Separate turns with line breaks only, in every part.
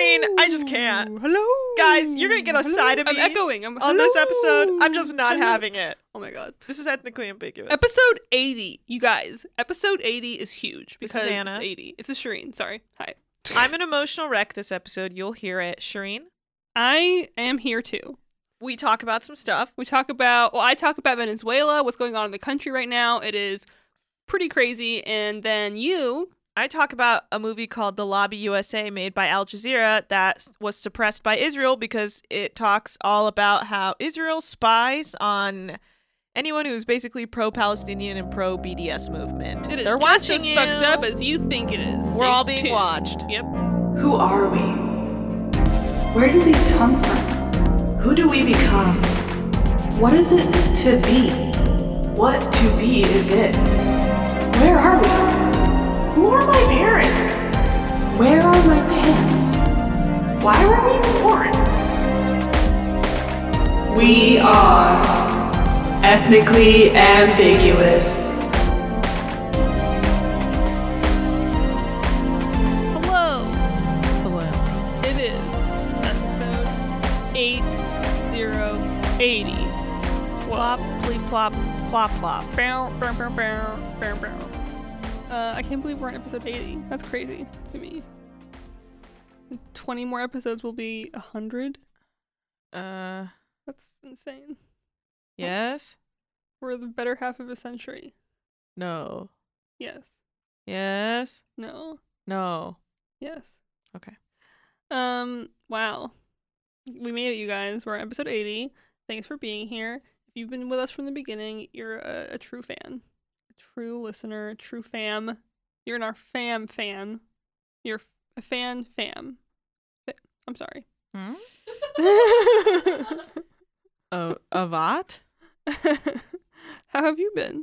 Shireen, I just can't.
Hello.
Guys, you're going to get a side of me
I'm echoing.
on this episode. I'm just not having it.
Oh my god.
This is ethnically ambiguous.
Episode 80, you guys. Episode 80 is huge because
This is Anna.
it's 80. It's a Shireen. Sorry. Hi.
I'm an emotional wreck this episode. You'll hear it. Shireen,
I am here too.
we talk about some stuff.
I talk about Venezuela, what's going on in the country right now. It is pretty crazy. And then
I talk about a movie called The Lobby USA made by Al Jazeera that was suppressed by Israel because it talks all about how Israel spies on anyone who's basically pro-Palestinian and pro-BDS movement.
it is
They're
just
watching
as
you.
fucked up as you think it is.
We're
Stay
all being
tuned.
watched.
Yep.
Who are we? Where did we come from? Who do we become? What is it to be? What to be is it? Where are we? Who are my parents? Where are my pants? Why were we born? We are ethnically ambiguous.
Hello.
Hello.
It is episode 8080.
Plop, bleep, plop, plop, plop.
Bow, bow, bow, bow, bow, bow. I can't believe we're on episode 80. That's crazy to me. 20 more episodes will be 100. That's insane.
Yes?
We're the better half of a century.
No.
Yes.
Yes?
No.
No.
Yes.
Okay.
Wow. We made it, you guys. We're on episode 80. Thanks for being here. If you've been with us from the beginning, you're a true fan. A true listener, true fam. You're in our fam. You're a fam. I'm sorry.
Hmm? Avat?
How have you been?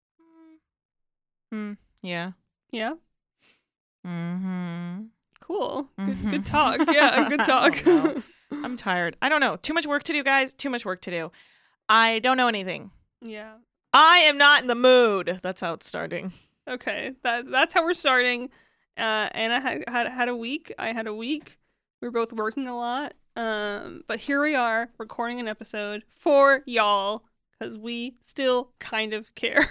Yeah.
Yeah?
Mm-hmm.
Cool. Good talk. Yeah, good talk.
No. I'm tired. I don't know. Too much work to do, guys. Too much work to do. I don't know anything.
Yeah.
I am not in the mood. That's how it's starting.
Okay. That's how we're starting. Anna had a week. I had a week. We were both working a lot. But here we are recording an episode for y'all because we still kind of care.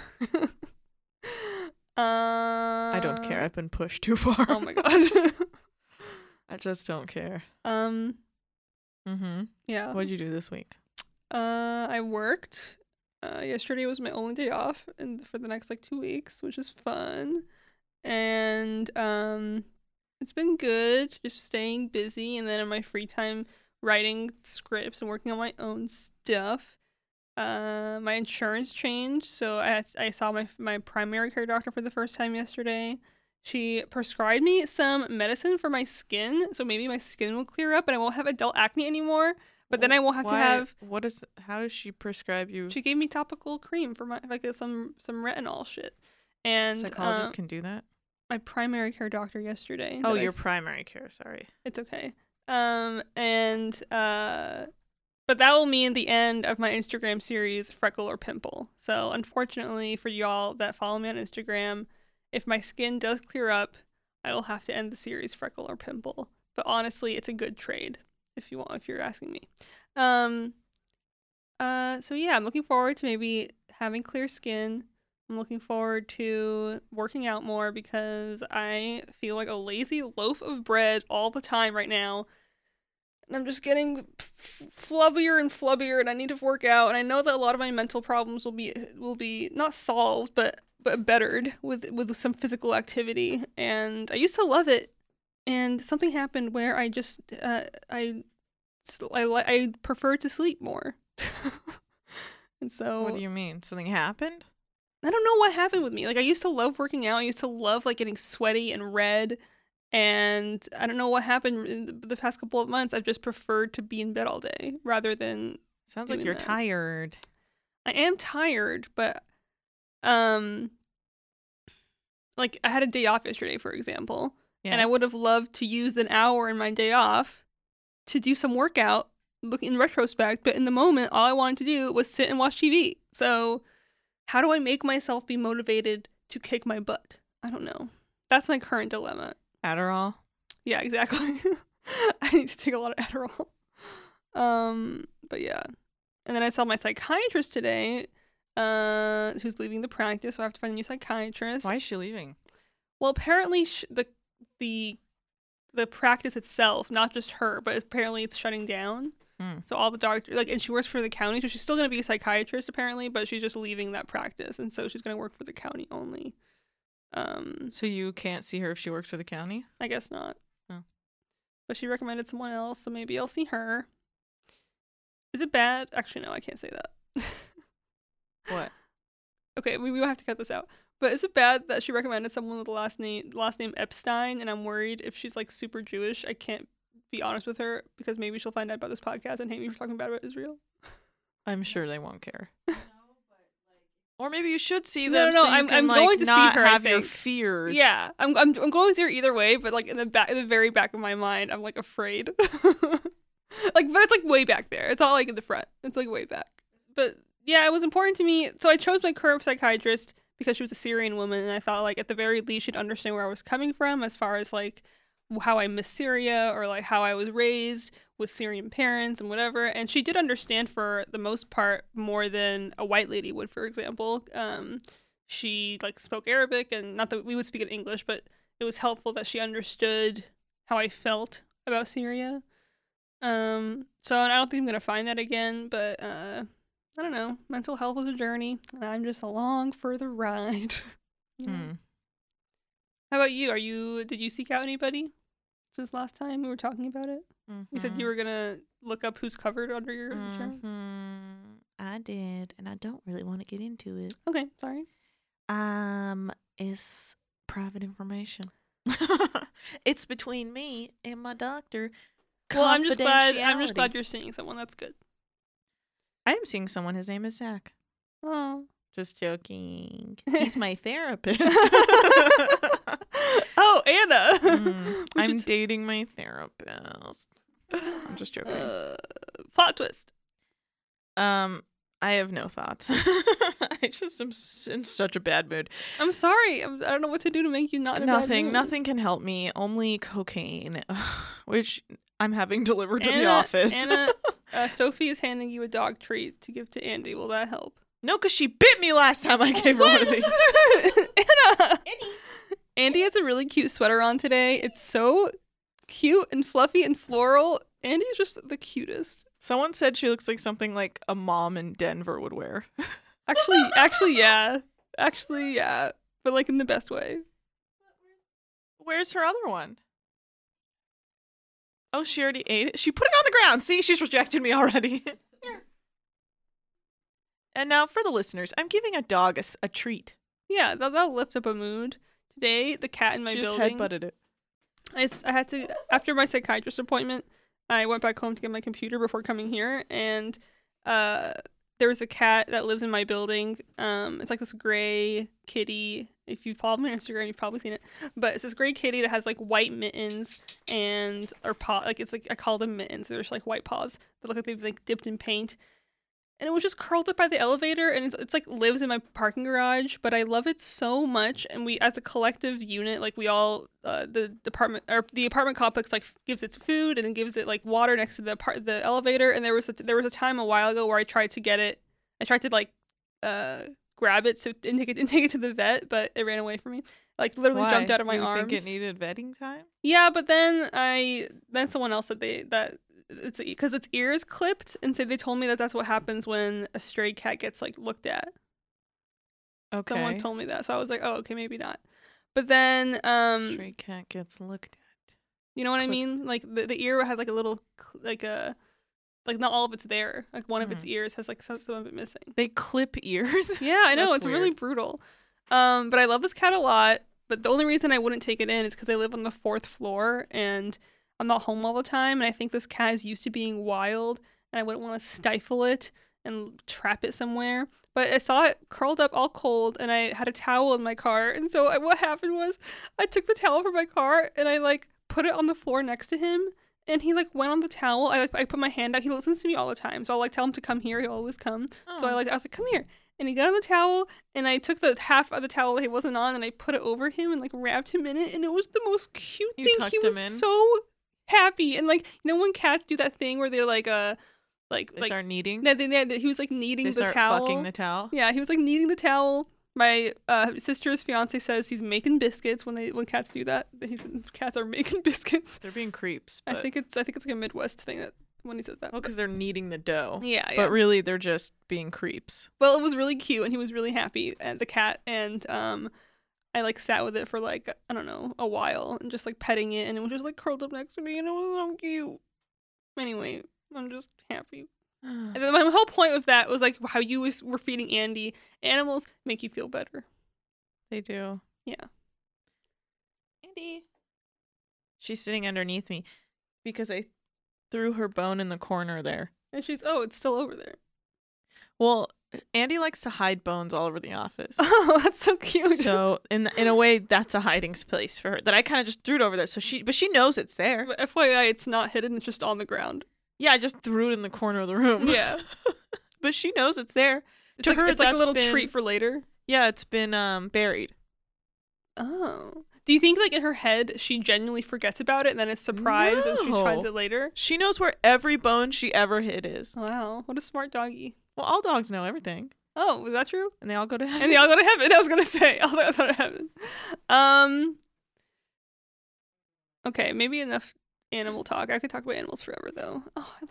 I don't care. I've been pushed too far.
Oh my god.
I just don't care.
Yeah.
What'd you do this week?
I worked. Yesterday was my only day off for the next 2 weeks, which is fun. And it's been good, just staying busy, and then in my free time writing scripts and working on my own stuff. My insurance changed, so I saw my primary care doctor for the first time yesterday. She prescribed me some medicine for my skin, so maybe my skin will clear up and I won't have adult acne anymore. But then I won't have to have.
How does she prescribe you?
She gave me topical cream for my some retinol shit. And
Psychologists can do that.
My primary care doctor yesterday.
Oh, your primary care. Sorry.
It's okay. But that will mean the end of my Instagram series, Freckle or Pimple. So unfortunately for y'all that follow me on Instagram, if my skin does clear up, I will have to end the series Freckle or Pimple. But honestly, it's a good trade if you're asking me. So yeah, I'm looking forward to maybe having clear skin. I'm looking forward to working out more because I feel like a lazy loaf of bread all the time right now. And I'm just getting flubbier and flubbier, and I need to work out. And I know that a lot of my mental problems will be not solved, but bettered with some physical activity. And I used to love it, and something happened where I just I prefer to sleep more. And so,
what do you mean? Something happened?
I don't know what happened with me. I used to love working out. I used to love getting sweaty and red. And I don't know what happened in the past couple of months. I've just preferred to be in bed all day rather than.
Sounds like you're tired.
I am tired, but I had a day off yesterday, for example, and I would have loved to use an hour in my day off to do some workout. Look in retrospect, but in the moment, all I wanted to do was sit and watch TV. So, how do I make myself be motivated to kick my butt? I don't know. That's my current dilemma.
Adderall?
Yeah, exactly. I need to take a lot of Adderall. But yeah. And then I saw my psychiatrist today, who's leaving the practice, so I have to find a new psychiatrist.
Why is she leaving?
Well, apparently the practice itself, not just her, but apparently it's shutting down. So all the doctors, like, and she works for the county, so she's still going to be a psychiatrist apparently, but she's just leaving that practice, and so she's going to work for the county only.
So you can't see her if she works for the county?
I guess not.
Oh.
But she recommended someone else, so maybe I'll see her. Is it bad? Actually, no, I can't say that.
What?
Okay, we will have to cut this out. But is it bad that she recommended someone with the last name Epstein, and I'm worried if she's like super Jewish, I can't be honest with her because maybe she'll find out about this podcast and hate me for talking bad about Israel.
I'm sure they won't care. Or maybe you should see
No,
them.
no,
so you
I'm
can, like,
going to see
not
her, I
have your
think.
fears.
Yeah, I'm going to see her either way, but like in the very back of my mind, I'm like afraid. Like, but it's like way back there. It's not like in the front. It's like way back. But yeah, it was important to me. So I chose my current psychiatrist because she was a Syrian woman, and I thought like at the very least she'd understand where I was coming from as far as like how I miss Syria or like how I was raised with Syrian parents and whatever. And she did understand for the most part more than a white lady would, for example. She like spoke Arabic, and not that we would speak in English, but it was helpful that she understood how I felt about Syria. So I don't think I'm gonna find that again, but I don't know. Mental health is a journey, and I'm just along for the ride. You know? How about you? Did you seek out anybody since last time we were talking about it? You said you were gonna look up who's covered under your insurance.
I did, and I don't really want to get into it.
Okay, sorry.
It's private information. It's between me and my doctor.
Well, I'm just glad you're seeing someone. That's good.
I am seeing someone. His name is Zach.
Oh,
just joking. He's my therapist.
Oh, Anna.
I'm dating my therapist. I'm just joking.
Plot twist.
I have no thoughts. I just am in such a bad mood.
I'm sorry. I don't know what to do to make you not in a bad mood.
Nothing can help me. Only cocaine, which I'm having delivered to the office.
Anna, Sophie is handing you a dog treat to give to Andy. Will that help?
No, because she bit me last time I gave her one of these.
Anna! Andy has a really cute sweater on today. It's so cute and fluffy and floral. Andy's just the cutest.
Someone said she looks like something like a mom in Denver would wear.
Actually, yeah. But like in the best way.
Where's her other one? Oh, she already ate it? She put it on the ground. See, she's rejected me already. And now for the listeners, I'm giving a dog a treat.
Yeah, that'll lift up a mood. Today, the cat in my building.
She just headbutted it.
I had to, after my psychiatrist appointment, I went back home to get my computer before coming here, and there was a cat that lives in my building. It's like this gray kitty. If you follow me on Instagram, you've probably seen it. But it's this gray kitty that has like white mittens or paw. Like it's like I call them mittens. They're just like white paws that look like they've like dipped in paint. And it was just curled up by the elevator, and it's like lives in my parking garage. But I love it so much, and we as a collective unit, like we all the apartment complex like gives its food and then gives it like water next to the elevator. And there was a time a while ago where I tried to get it. I tried to like grab it and take it to the vet, but it ran away from me. Like literally jumped out of my arms.
You think it needed vetting time?
Yeah, but then someone else said that it's because its ears clipped, and so they told me that's what happens when a stray cat gets like looked at.
Okay.
Someone told me that, so I was like, oh, okay, maybe not. But then
stray cat gets looked at.
You know what I mean? Like the ear had like a little like not all of it's there. Like one of its ears has like some of it missing.
They clip ears?
Yeah, I know.
That's
it's
weird.
really brutal. But I love this cat a lot. But the only reason I wouldn't take it in is because I live on the 4th floor and I'm not home all the time. And I think this cat is used to being wild, and I wouldn't want to stifle it and trap it somewhere. But I saw it curled up all cold, and I had a towel in my car. And so what happened was I took the towel from my car and I like put it on the floor next to him. And he like went on the towel. I put my hand out. He listens to me all the time, so I'll like tell him to come here. He'll always come.
Oh.
So I was like, come here. And he got on the towel, and I took the half of the towel that he wasn't on, and I put it over him and like wrapped him in it. And it was the most cute thing.
Tucked
He was
him in?
so happy. And like, you know when cats do that thing where they're like
They start kneading.
he was like kneading
They
the
start
towel.
fucking the towel.
Yeah, he was like kneading the towel. My sister's fiance says he's making biscuits when cats do that. Cats are making biscuits.
They're being creeps.
I
But...
think it's like a Midwest thing that when he says that.
Well, because they're kneading the dough.
Yeah, yeah.
But really, they're just being creeps.
Well, it was really cute, and he was really happy at the cat, and I like sat with it for like, I don't know, a while, and just like petting it, and it was just like curled up next to me, and it was so cute. Anyway, I'm just happy. And then my whole point with that was like how you were feeding Andy. Animals make you feel better.
They do.
Yeah.
Andy. She's sitting underneath me because I threw her bone in the corner there.
And it's still over there.
Well, Andy likes to hide bones all over the office.
Oh, that's so cute.
So in a way, that's a hiding place for her. That I kind of just threw it over there. But she knows it's there.
But FYI, it's not hidden. It's just on the ground.
Yeah, I just threw it in the corner of the room.
Yeah.
But she knows it's there.
It's like a little treat for later.
Yeah, it's been buried.
Oh. Do you think like in her head she genuinely forgets about it and then is surprised and she finds it later?
She knows where every bone she ever hid is.
Wow, what a smart doggy.
Well, all dogs know everything.
Oh, is that true?
And they all go to heaven.
And they all go to heaven. I was gonna say all go to heaven. Okay, maybe enough animal talk. I could talk about animals forever though. Oh, I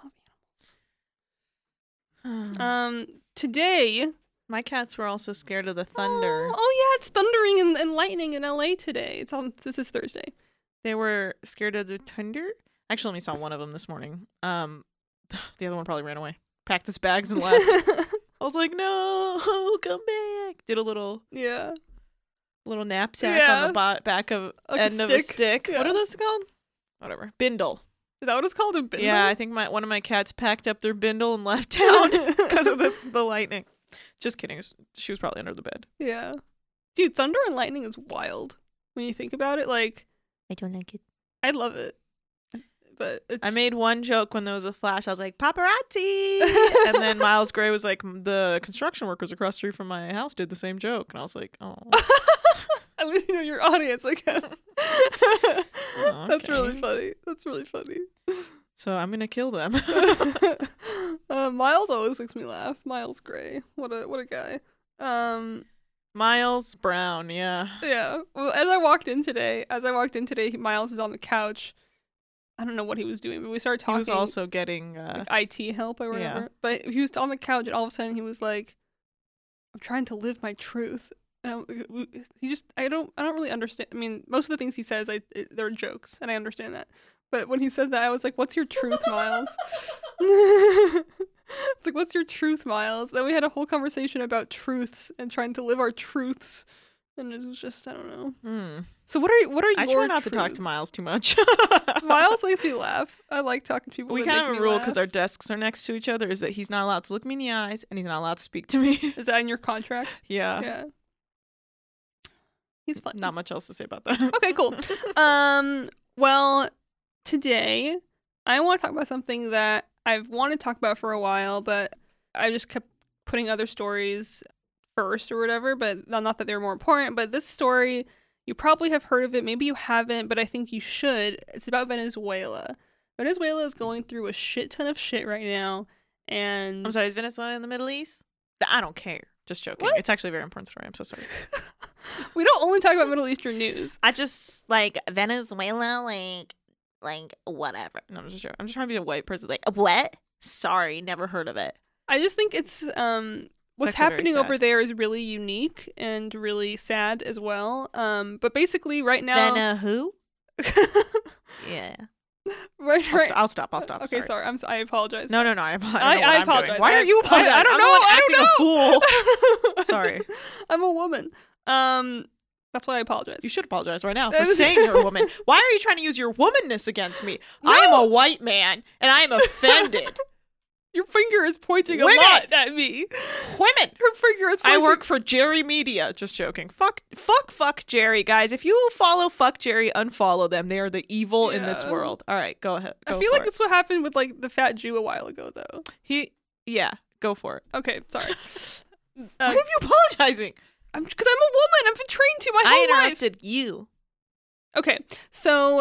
love animals. Today
my cats were also scared of the thunder.
Oh yeah, it's thundering and lightning in LA today. This is Thursday.
They were scared of the thunder? Actually, only saw one of them this morning. The other one probably ran away. Packed his bags and left. I was like, no, come back. Did a little knapsack on the back of
like
end of a stick.
Yeah.
What are those called? Whatever. Bindle.
Is that what it's called? A bindle?
Yeah, I think one of my cats packed up their bindle and left town because of the lightning. Just kidding. She was probably under the bed.
Yeah. Dude, thunder and lightning is wild when you think about it. Like,
I don't like it.
I love it. But
I made one joke when there was a flash. I was like, paparazzi! And then Miles Gray was like, the construction workers across the street from my house did the same joke. And I was like, oh.
At least you know your audience, I guess.
Okay.
That's really funny.
So I'm going to kill them.
Miles always makes me laugh. Miles Gray. What a guy.
Miles Brown, yeah.
Yeah. Well, as I walked in today, Miles is on the couch. I don't know what he was doing, but we started talking.
He was also getting
like IT help or whatever.
Yeah.
But he was on the couch, and all of a sudden he was like, "I'm trying to live my truth." And I don't really understand. I mean, most of the things he says, they're jokes, and I understand that. But when he said that, I was like, "What's your truth, Miles?" It's like, "What's your truth, Miles?" Then we had a whole conversation about truths and trying to live our truths. And it was just, I don't know. So what are your
I try not to talk
truths?
to Miles too much.
Miles makes me laugh. I like talking to people.
We
that
kind
make
of
me
have a rule
laugh.
because our desks are next to each other is that he's not allowed to look me in the eyes and he's not allowed to speak to me.
Is that in your contract?
Yeah.
Yeah. He's fun.
Not much else to say about that.
Okay, cool. Well, today I want to talk about something that I've wanted to talk about for a while, but I just kept putting other stories first or whatever, but not that they're more important. But this story, you probably have heard of it, maybe you haven't, but I think you should. It's about Venezuela. Venezuela is going through a shit ton of shit right now, and
I'm sorry, is Venezuela in the Middle East? I don't care. Just joking.
What?
It's actually a very important story. I'm so sorry.
we don't only talk about Middle Eastern news.
I just like Venezuela, like whatever. No, I'm just joking. I'm just trying to be a white person. Like, what? Sorry, never heard of it.
I just think it's what's
actually very
happening
sad.
over there is really unique and really sad as well. But basically, right now,
who? Yeah.
right.
I'll stop.
Okay, sorry. I apologize.
No. I
I apologize.
Why are you apologizing?
I don't
I'm
know.
the one
I
acting
don't
a fool.
know.
Sorry.
I'm a woman. That's why I apologize.
You should apologize right now for saying you're a woman. Why are you trying to use your womanness against me? I am a white man, and I am offended.
Your finger is pointing
Women!
a lot at me.
Women.
Her finger is
I
pointing.
work for Jerry Media. Just joking. Fuck Jerry, guys. If you follow Fuck Jerry, unfollow them. They are the evil in this
Yeah.
world. All right, go ahead.
I feel like that's what happened with like the fat Jew a while ago, though.
Yeah, go for it.
Okay, sorry.
Why are you apologizing?
Because I'm a woman. I've been trained to my whole
I
life.
interrupted you.
Okay, so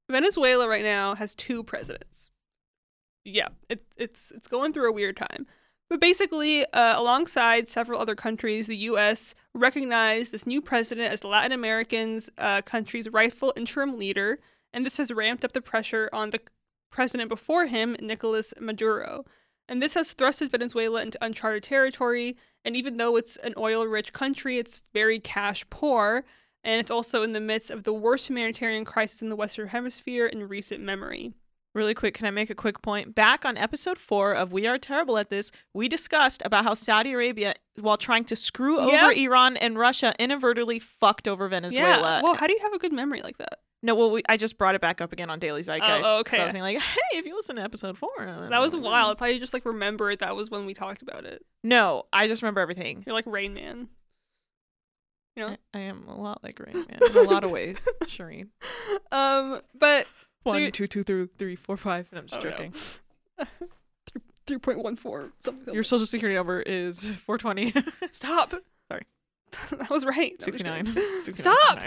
Venezuela right now has 2 presidents. Yeah, it's going through a weird time. But basically, alongside several other countries, the U.S. recognized this new president as the Latin American's country's rightful interim leader, and this has ramped up the pressure on the president before him, Nicolas Maduro. And this has thrusted Venezuela into uncharted territory, and even though it's an oil-rich country, it's very cash-poor, and it's also in the midst of the worst humanitarian crisis in the Western Hemisphere in recent memory.
Really quick, can I make a quick point? Back on episode 4 of We Are Terrible at This, we discussed about how Saudi Arabia, while trying to screw over Iran and Russia, inadvertently fucked over Venezuela.
Yeah. Well, how do you have a good memory like that?
No, well, I just brought it back up again on Daily Zeitgeist.
Oh, okay.
So I was being like, hey, if you listen to episode 4.
That was wild. I thought you just like remembered that was when we talked about it.
No, I just remember everything.
You're like Rain Man. You know?
I am a lot like Rain Man in a lot of ways, Shireen.
But
1, 2, 2, 3, 4, 5, and I'm just joking.
No. 3.14. Something.
Your social security number is 420.
Stop.
Sorry.
That was right.
69.
Stop.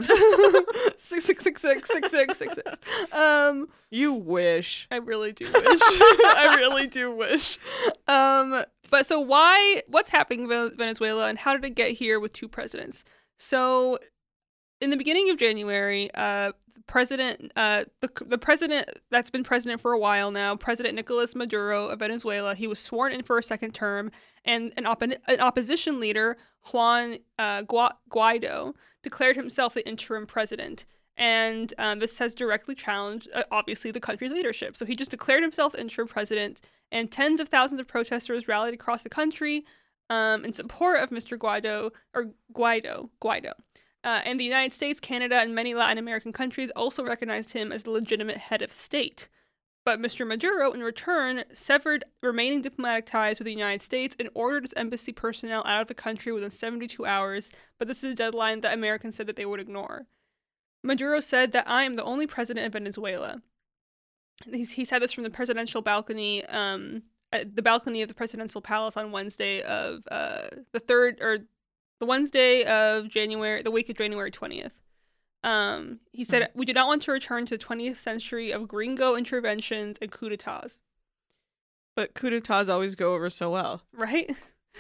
66666666.
You wish.
I really do wish. I really do wish. But so what's happening in Venezuela and how did it get here with 2 presidents? So in the beginning of January, the president that's been president for a while now, President Nicolas Maduro of Venezuela, he was sworn in for a second term, and an opposition leader, Juan Guaido, declared himself the interim president. And this has directly challenged, obviously, the country's leadership. So he just declared himself interim president, and tens of thousands of protesters rallied across the country in support of Mr. Guaido. And the United States, Canada, and many Latin American countries also recognized him as the legitimate head of state. But Mr. Maduro, in return, severed remaining diplomatic ties with the United States and ordered his embassy personnel out of the country within 72 hours, but this is a deadline that Americans said that they would ignore. Maduro said that I am the only president of Venezuela. He said this from the presidential balcony, at the balcony of the presidential palace on Wednesday of the Wednesday of January, the week of January 20th. He said, we do not want to return to the 20th century of gringo interventions and coups d'etats.
But coups d'etats always go over so well.
Right?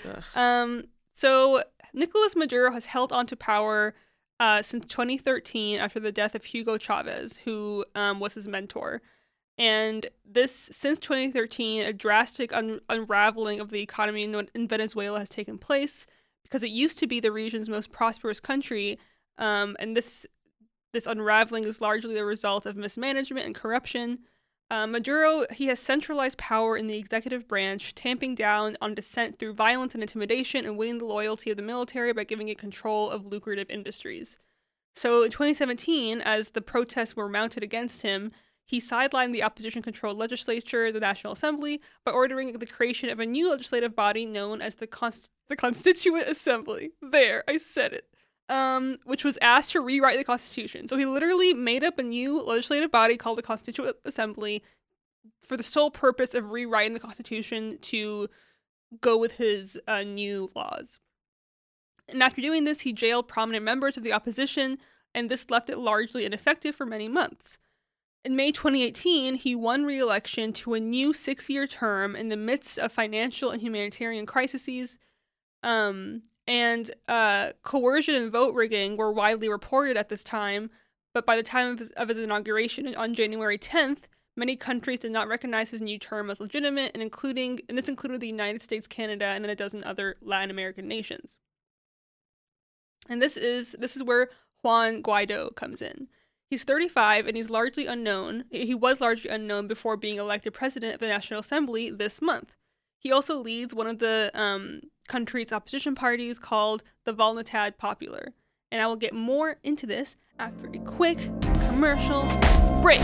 So Nicolas Maduro has held on to power since 2013 after the death of Hugo Chavez, who was his mentor. And since 2013, a drastic unraveling of the economy in Venezuela has taken place, because it used to be the region's most prosperous country, and this unraveling is largely the result of mismanagement and corruption. Maduro, he has centralized power in the executive branch, tamping down on dissent through violence and intimidation, and winning the loyalty of the military by giving it control of lucrative industries. So in 2017, as the protests were mounted against him, he sidelined the opposition-controlled legislature, the National Assembly, by ordering the creation of a new legislative body known as the Constituent Assembly. There, I said it. Which was asked to rewrite the Constitution. So he literally made up a new legislative body called the Constituent Assembly for the sole purpose of rewriting the Constitution to go with his new laws. And after doing this, he jailed prominent members of the opposition, and this left it largely ineffective for many months. In May 2018, he won re-election to a new 6-year term in the midst of financial and humanitarian crises. And coercion and vote rigging were widely reported at this time, but by the time of his inauguration on January 10th, many countries did not recognize his new term as legitimate, and this included the United States, Canada, and a dozen other Latin American nations. And this is where Juan Guaido comes in. He's 35 and he's largely unknown. He was largely unknown before being elected president of the National Assembly this month. He also leads one of the country's opposition parties called the Voluntad Popular. And I will get more into this after a quick commercial break.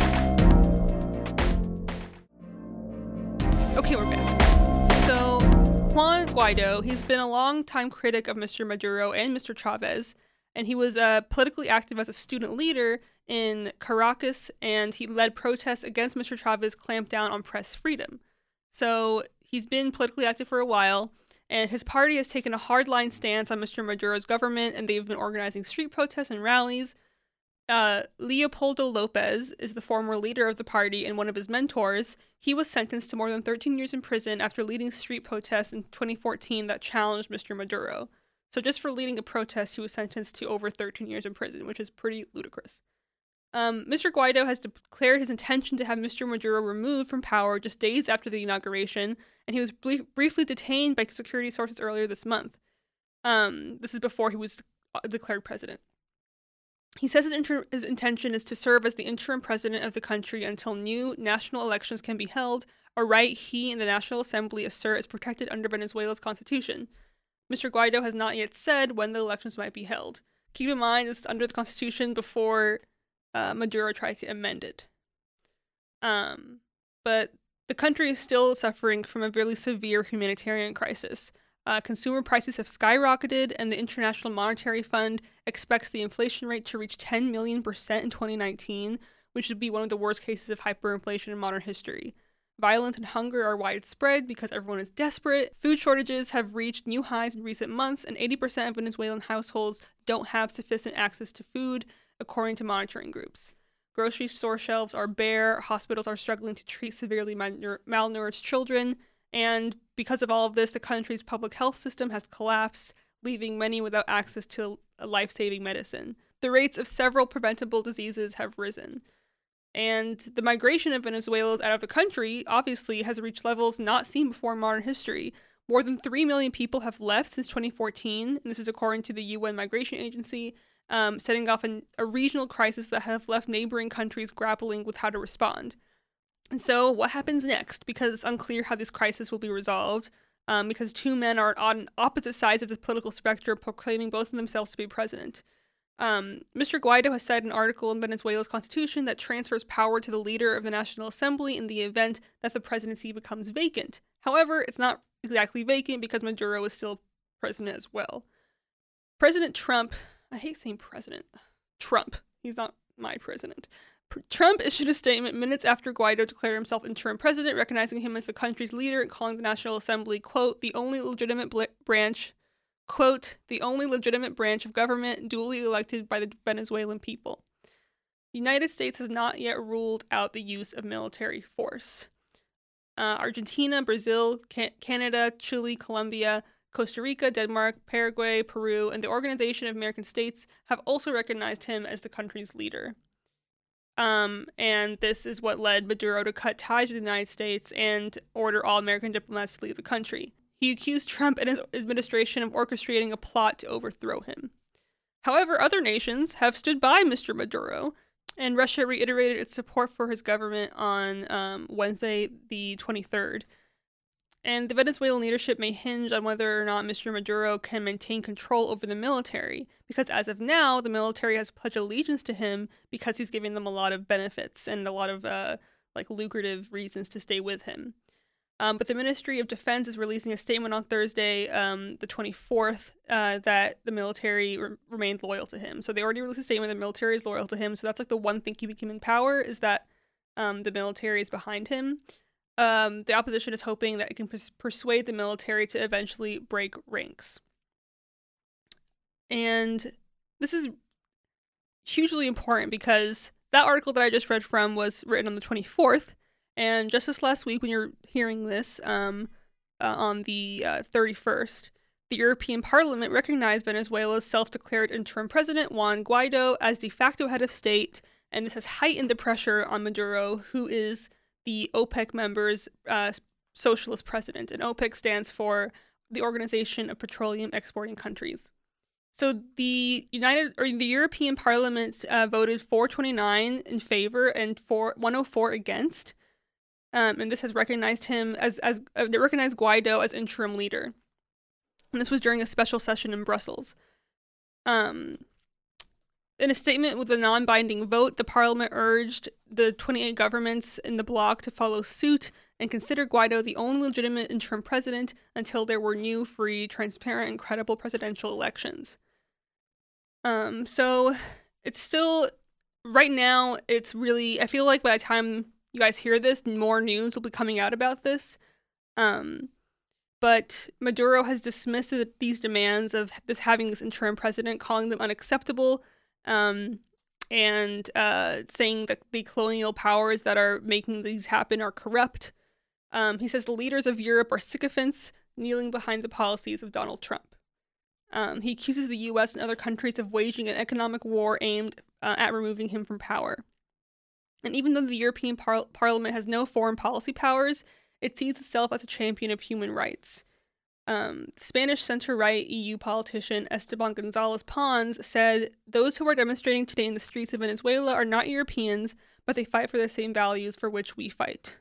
Okay, we're back. So, Juan Guaido, he's been a long-time critic of Mr. Maduro and Mr. Chavez, and he was politically active as a student leader in Caracas, and he led protests against Mr. Chavez's clampdown on press freedom. So he's been politically active for a while, and his party has taken a hardline stance on Mr. Maduro's government, and they've been organizing street protests and rallies. Leopoldo Lopez is the former leader of the party and one of his mentors. He was sentenced to more than 13 years in prison after leading street protests in 2014 that challenged Mr. Maduro. So just for leading a protest, he was sentenced to over 13 years in prison, which is pretty ludicrous. Mr. Guaido has declared his intention to have Mr. Maduro removed from power just days after the inauguration, and he was briefly detained by security sources earlier this month. This is before he was declared president. He says his intention is to serve as the interim president of the country until new national elections can be held, a right he and the National Assembly assert is protected under Venezuela's constitution. Mr. Guaido has not yet said when the elections might be held. Keep in mind, this is under the constitution before Maduro tried to amend it. But the country is still suffering from a really severe humanitarian crisis. Consumer prices have skyrocketed, and the International Monetary Fund expects the inflation rate to reach 10 million% in 2019, which would be one of the worst cases of hyperinflation in modern history. Violence and hunger are widespread because everyone is desperate. Food shortages have reached new highs in recent months, and 80% of Venezuelan households don't have sufficient access to food, according to monitoring groups. Grocery store shelves are bare, hospitals are struggling to treat severely malnourished children, and because of all of this, the country's public health system has collapsed, leaving many without access to life-saving medicine. The rates of several preventable diseases have risen. And the migration of Venezuelans out of the country, obviously, has reached levels not seen before in modern history. More than 3 million people have left since 2014, and this is according to the UN Migration Agency, setting off a regional crisis that have left neighboring countries grappling with how to respond. And so what happens next? Because it's unclear how this crisis will be resolved, because two men are on opposite sides of the political spectrum proclaiming both of themselves to be president. Mr. Guaido has said in an article in Venezuela's constitution that transfers power to the leader of the National Assembly in the event that the presidency becomes vacant. However, it's not exactly vacant because Maduro is still president as well. President Trump, I hate saying president, Trump, he's not my president. Trump issued a statement minutes after Guaido declared himself interim president, recognizing him as the country's leader and calling the National Assembly, quote, the only legitimate branch of government duly elected by the Venezuelan people. The United States has not yet ruled out the use of military force. Argentina, Brazil, Canada, Chile, Colombia, Costa Rica, Denmark, Paraguay, Peru, and the Organization of American States have also recognized him as the country's leader. And this is what led Maduro to cut ties with the United States and order all American diplomats to leave the country. He accused Trump and his administration of orchestrating a plot to overthrow him. However, other nations have stood by Mr. Maduro, and Russia reiterated its support for his government on Wednesday, the 23rd. And the Venezuelan leadership may hinge on whether or not Mr. Maduro can maintain control over the military, because as of now, the military has pledged allegiance to him because he's giving them a lot of benefits and a lot of lucrative reasons to stay with him. But the Ministry of Defense is releasing a statement on Thursday, the 24th, that the military remained loyal to him. So they already released a statement that the military is loyal to him. So that's like the one thing keeping him in power is that the military is behind him. The opposition is hoping that it can persuade the military to eventually break ranks. And this is hugely important because that article that I just read from was written on the 24th. And just this last week, when you're hearing this, on the 31st, the European Parliament recognized Venezuela's self-declared interim president, Juan Guaido, as de facto head of state, and this has heightened the pressure on Maduro, who is the OPEC members' socialist president. And OPEC stands for the Organization of Petroleum Exporting Countries. So the European Parliament voted 429 in favor and 104 against. And this has recognized him they recognized Guaido as interim leader. And this was during a special session in Brussels. In a statement with a non-binding vote, the parliament urged the 28 governments in the bloc to follow suit and consider Guaido the only legitimate interim president until there were new, free, transparent, and credible presidential elections. So it's still, right now, it's really, I feel like by the time you guys hear this, more news will be coming out about this. But Maduro has dismissed these demands of having this interim president, calling them unacceptable. And and saying that the colonial powers that are making these happen are corrupt. He says the leaders of Europe are sycophants kneeling behind the policies of Donald Trump. He accuses the U.S. and other countries of waging an economic war aimed at removing him from power. And even though the European Parliament has no foreign policy powers, it sees itself as a champion of human rights. Spanish center-right EU politician Esteban Gonzalez Pons said, "Those who are demonstrating today in the streets of Venezuela are not Europeans, but they fight for the same values for which we fight."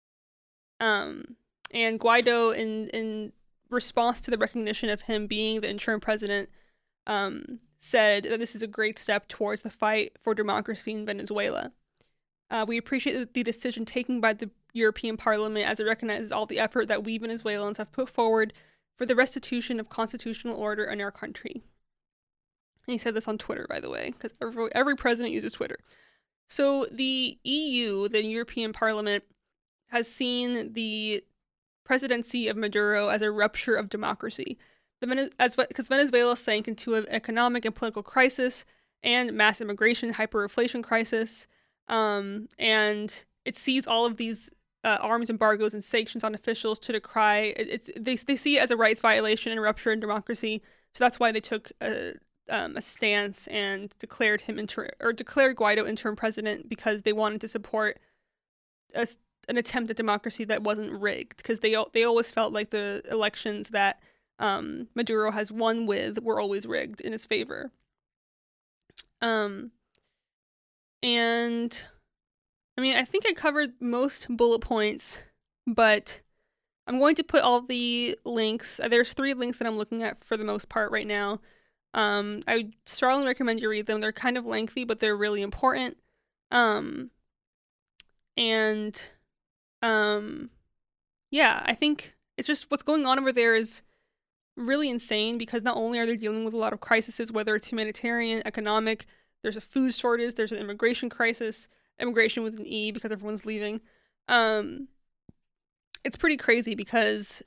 And Guaido, in response to the recognition of him being the interim president, said that this is a great step towards the fight for democracy in Venezuela. We appreciate the decision taken by the European Parliament as it recognizes all the effort that we Venezuelans have put forward for the restitution of constitutional order in our country. And he said this on Twitter, by the way, because every president uses Twitter. So the EU, the European Parliament, has seen the presidency of Maduro as a rupture of democracy. Because Venezuela sank into an economic and political crisis and mass immigration, hyperinflation crisis, and it sees all of these arms embargoes and sanctions on officials to decry. They see it as a rights violation and rupture in democracy. So that's why they took a stance and declared Guaido interim president, because they wanted to support an attempt at democracy that wasn't rigged, because they always felt like the elections that Maduro has won with were always rigged in his favor. And I mean, I think I covered most bullet points, but I'm going to put all the links. There's 3 links that I'm looking at for the most part right now. I strongly recommend you read them. They're kind of lengthy, but they're really important. Yeah, I think it's just what's going on over there is really insane, because not only are they dealing with a lot of crises, whether it's humanitarian, economic, there's a food shortage, there's an immigration crisis, immigration with an E because everyone's leaving. It's pretty crazy because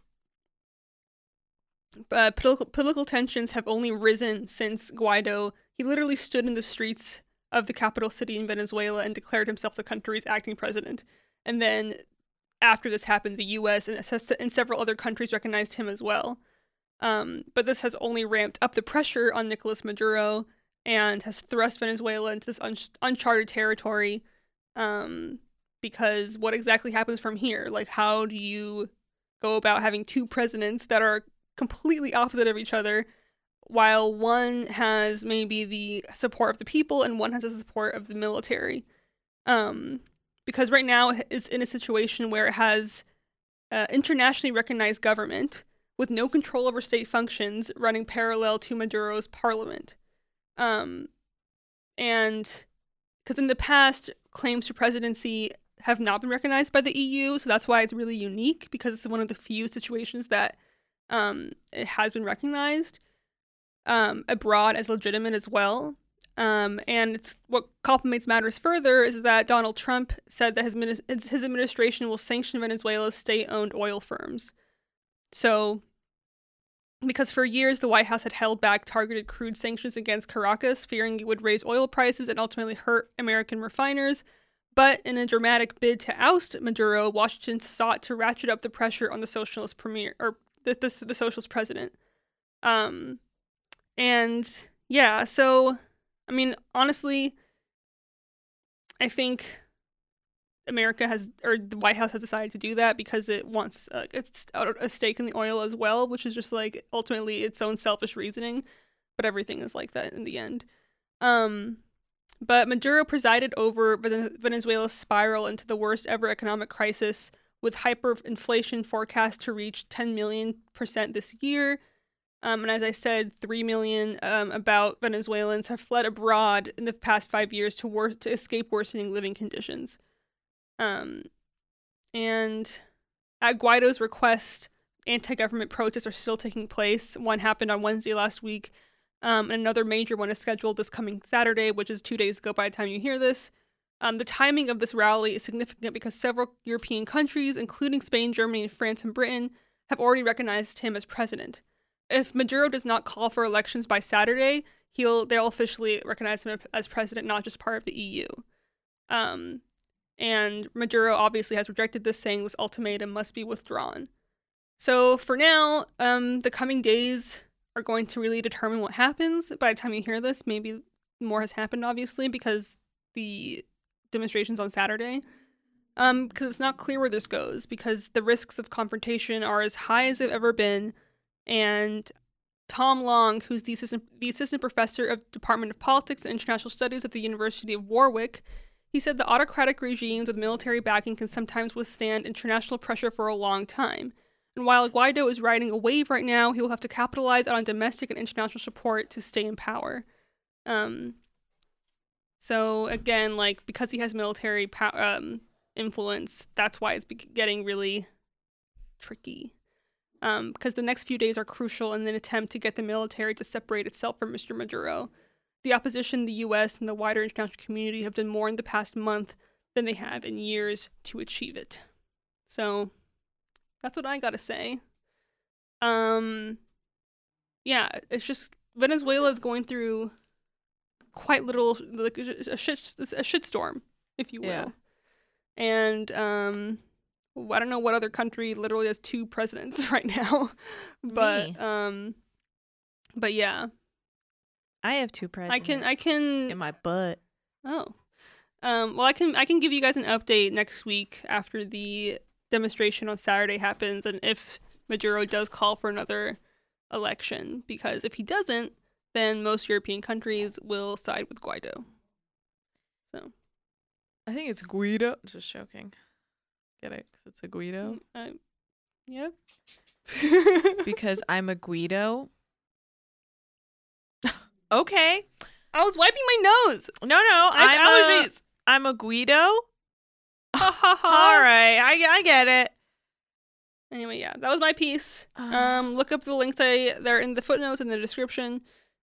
political tensions have only risen since Guaido. He literally stood in the streets of the capital city in Venezuela and declared himself the country's acting president. And then after this happened, the U.S. and several other countries recognized him as well. But this has only ramped up the pressure on Nicolas Maduro and has thrust Venezuela into this uncharted territory. Because what exactly happens from here? Like, how do you go about having 2 presidents that are completely opposite of each other, while one has maybe the support of the people and one has the support of the military? Because right now it's in a situation where it has internationally recognized government with no control over state functions running parallel to Maduro's parliament. And because in the past, claims to presidency have not been recognized by the EU, so that's why it's really unique, because it's one of the few situations that it has been recognized abroad as legitimate as well. And it's what complicates matters further is that Donald Trump said that his administration will sanction Venezuela's state-owned oil firms. So, because for years the White House had held back targeted crude sanctions against Caracas, fearing it would raise oil prices and ultimately hurt American refiners. But in a dramatic bid to oust Maduro, Washington sought to ratchet up the pressure on the socialist the socialist president. And yeah, so I mean, honestly, I think the White House has decided to do that because it wants a stake in the oil as well, which is just like ultimately its own selfish reasoning. But everything is like that in the end. But Maduro presided over Venezuela's spiral into the worst ever economic crisis, with hyperinflation forecast to reach 10 million % this year. And as I said, 3 million about Venezuelans have fled abroad in the past 5 years to escape worsening living conditions. And at Guaido's request, anti-government protests are still taking place. One happened on Wednesday last week, and another major one is scheduled this coming Saturday, which is 2 days ago by the time you hear this. The timing of this rally is significant because several European countries, including Spain, Germany, France, and Britain, have already recognized him as president. If Maduro does not call for elections by Saturday, they'll officially recognize him as president, not just part of the EU. And Maduro obviously has rejected this, saying this ultimatum must be withdrawn. So for now, the coming days are going to really determine what happens. By the time you hear this, maybe more has happened, obviously, because the demonstration's on Saturday. Because it's not clear where this goes, because the risks of confrontation are as high as they've ever been. And Tom Long, who's the assistant professor of Department of Politics and International Studies at the University of Warwick, he said the autocratic regimes with military backing can sometimes withstand international pressure for a long time. And while Guaido is riding a wave right now, he will have to capitalize on domestic and international support to stay in power. So again, like, because he has military influence, that's why it's getting really tricky. Because the next few days are crucial in an attempt to get the military to separate itself from Mr. Maduro. The opposition, the U.S., and the wider international community have done more in the past month than they have in years to achieve it. So that's what I gotta say. Yeah, it's just Venezuela is going through quite little, like, a shitstorm, if you will.
Yeah.
And I don't know what other country literally has 2 presidents right now, but yeah.
I have 2 presidents.
I can
in my butt.
Oh. Well, I can give you guys an update next week after the demonstration on Saturday happens, and if Maduro does call for another election, because if he doesn't, then most European countries will side with Guaido. So
I think it's Guido. Just joking. Get it? Because it's a Guido.
Yeah.
Because I'm a Guido. Okay.
I was wiping my nose.
No,
I have allergies.
I'm a Guido.
Ha ha ha.
All right, I get it.
Anyway, yeah, that was my piece. Look up the links they're in the footnotes in the description,